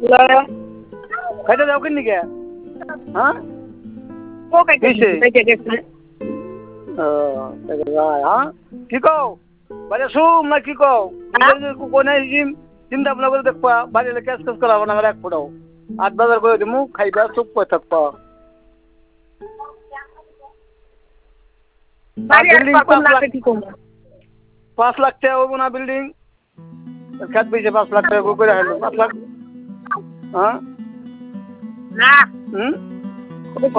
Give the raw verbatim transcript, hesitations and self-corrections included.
খাইতে যাও কিনি কে হ্যাঁ ও খাইতে খাইতে গেছে ও হ্যাঁ কি কও বাড়ি শুম না কি কও কোনে জিম চিন্তা ভাবনা করে দেখবা বাড়ি এলে ক্যাশ ক্যাশ করাবো না এক ফোটাও আট বাজার করে দিমু খাইবা চুপ করে থাকবা বিল্ডিং পাঁচ লাখ পাঁচ লাখ টাকা হবো না বিল্ডিং খেত বেঁচে পাঁচ লাখ টাকা করে হলো পাঁচ লাখ হ্যাঁ না হুম